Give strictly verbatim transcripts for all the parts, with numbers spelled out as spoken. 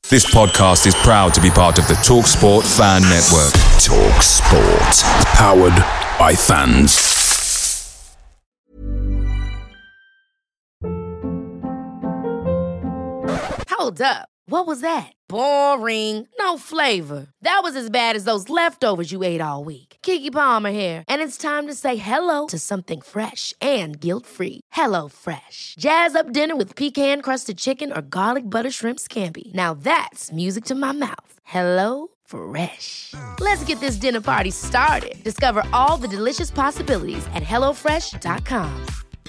This podcast is proud to be part of the TalkSport Fan Network. TalkSport. Powered by fans. Hold up. What was that? Boring. No flavor. That was as bad as those leftovers you ate all week. Keke Palmer here. And it's time to say hello to something fresh and guilt-free. Hello Fresh. Jazz up dinner with pecan-crusted chicken or garlic butter shrimp scampi. Now that's music to my mouth. Hello Fresh. Let's get this dinner party started. Discover all the delicious possibilities at hello fresh dot com.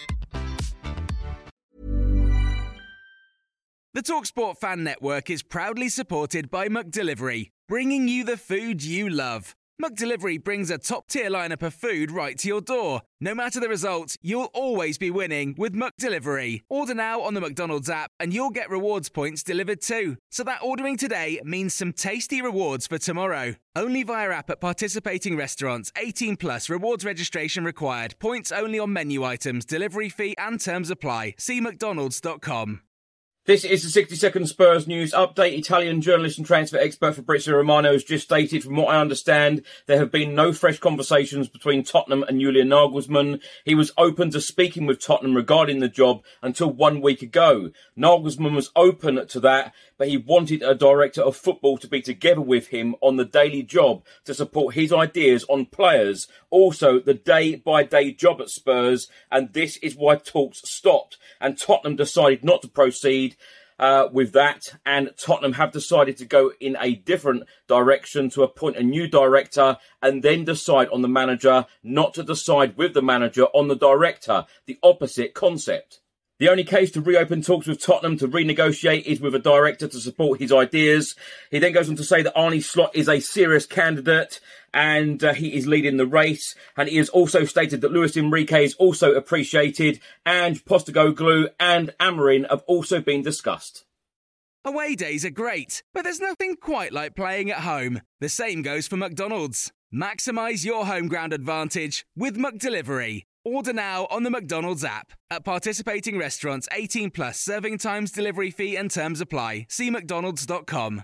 The TalkSport Fan Network is proudly supported by McDelivery, bringing you the food you love. McDelivery brings a top-tier lineup of food right to your door. No matter the result, you'll always be winning with McDelivery. Order now on the McDonald's app and you'll get rewards points delivered too. So that ordering today means some tasty rewards for tomorrow. Only via app at participating restaurants. eighteen plus rewards registration required. Points only on menu items. Delivery fee and terms apply. See mcdonalds dot com. This is the sixty second Spurs news update. Italian journalist and transfer expert Fabrizio Romano has just stated, from what I understand, there have been no fresh conversations between Tottenham and Julian Nagelsmann. He was open to speaking with Tottenham regarding the job until one week ago. Nagelsmann was open to that, but he wanted a director of football to be together with him on the daily job to support his ideas on players. Also, the day-by-day job at Spurs, and this is why talks stopped. And Tottenham decided not to proceed uh, with that, and Tottenham have decided to go in a different direction to appoint a new director and then decide on the manager, not to decide with the manager on the director. The opposite concept. The only case to reopen talks with Tottenham to renegotiate is with a director to support his ideas. He then goes on to say that Arne Slot is a serious candidate and uh, he is leading the race. And he has also stated that Luis Enrique is also appreciated, and Postecoglou and Amorim have also been discussed. Away days are great, but there's nothing quite like playing at home. The same goes for McDonald's. Maximise your home ground advantage with McDelivery. Order now on the McDonald's app. At participating restaurants, eighteen plus, serving times, delivery fee and terms apply. See mcdonalds dot com.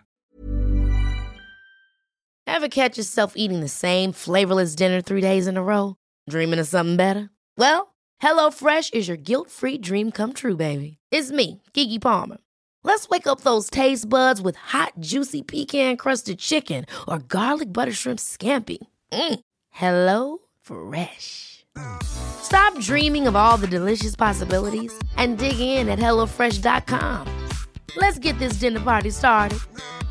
Ever catch yourself eating the same flavorless dinner three days in a row? Dreaming of something better? Well, HelloFresh is your guilt-free dream come true, baby. It's me, Keke Palmer. Let's wake up those taste buds with hot, juicy pecan-crusted chicken or garlic butter shrimp scampi. Mm. Hello Fresh. Stop dreaming of all the delicious possibilities and dig in at hello fresh dot com. Let's get this dinner party started.